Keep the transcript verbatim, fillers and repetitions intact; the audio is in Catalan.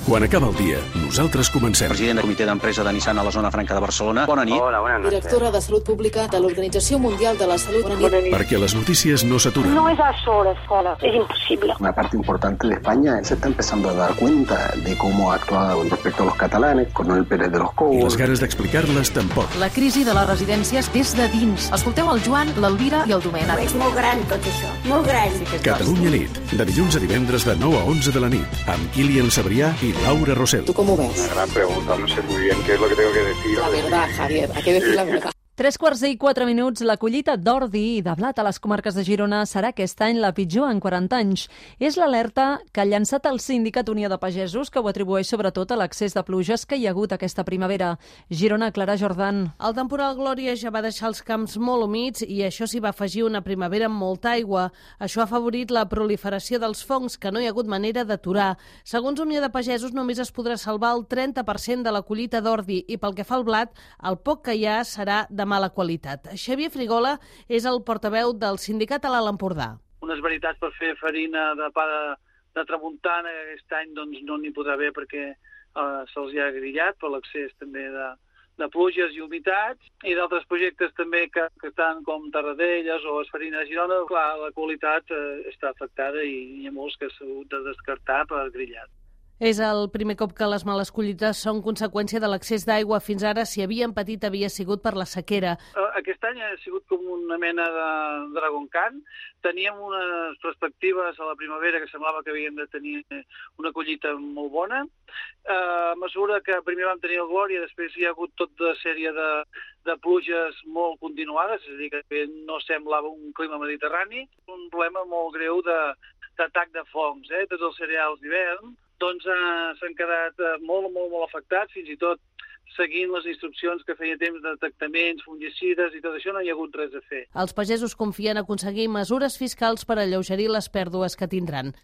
Quan acaba el dia, nosaltres comencem. President del comitè d'empresa de Nissan a la zona franca de Barcelona. Bona nit. Hola, bona nit. Directora de Salut Pública de l'Organització Mundial de la Salut. Bona nit. Bona nit. Perquè les notícies no s'aturen. No es a solas, sola, es imposible. Una parte importante de España se está empezando a dar cuenta de cómo ha actuado respecto a los catalanes, con el Pérez de los I Cobos. les ganes d'explicar-les tampoc. La crisi de les residències des de dins. Escolteu el Joan, l'Elvira i el Domènec. És molt gran tot això, molt gran. Sí que és Catalunya nit, de dilluns a divendres de nou a onze de la nit, amb Kilian Sabrià i Laura Rosell. ¿Tú cómo ves? Una gran pregunta, no sé muy bien qué es lo que tengo que decir. La verdad, Javier, hay que decir la verdad. Tres quarts i quatre minuts, la collita d'ordi i de blat a les comarques de Girona serà aquest any la pitjor en quaranta anys. És l'alerta que ha llançat el Sindicat Unió de Pagesos, que ho atribueix sobretot a l'excés de pluges que hi ha hagut aquesta primavera. Girona, Clara Jordan. El temporal Glòria ja va deixar els camps molt humits i això s'hi va afegir una primavera amb molta aigua. Això ha afavorit la proliferació dels fongs, que no hi ha hagut manera d'aturar. Segons Unió de Pagesos, només es podrà salvar el trenta per cent de la collita d'ordi i pel que fa al blat, el poc que hi ha serà de mala qualitat. Xavier Frigola és el portaveu del sindicat a l'Alt Empordà. Unes veritats per fer farina de pa de, de tramuntana aquest any doncs, no n'hi podrà haver perquè eh, se'ls ha grillat per l'accés també de, de pluges i humitats i d'altres projectes també que, que estan com Tarradellas o Esfarina de Girona. Clar, la qualitat eh, està afectada i hi ha molts que s'ha hagut de descartar per grillat. És el primer cop que les males collites són conseqüència de l'accés d'aigua. Fins ara, si havien patit, havia sigut per la sequera. Aquest any ha sigut com una mena de Dragon Khan. Teníem unes perspectives a la primavera que semblava que havíem de tenir una collita molt bona. A mesura que primer vam tenir el Glòria, després hi ha hagut tota sèrie de, de pluges molt continuades, és a dir, que no semblava un clima mediterrani. Un problema molt greu d'atac de, de fongs, eh? Tots els cereals d'hivern doncs eh, s'han quedat eh, molt, molt, molt afectats, fins i tot seguint les instruccions que feia temps de tractaments, fungicides i tot això, no hi ha hagut res a fer. Els pagesos confien a aconseguir mesures fiscals per alleugerir les pèrdues que tindran.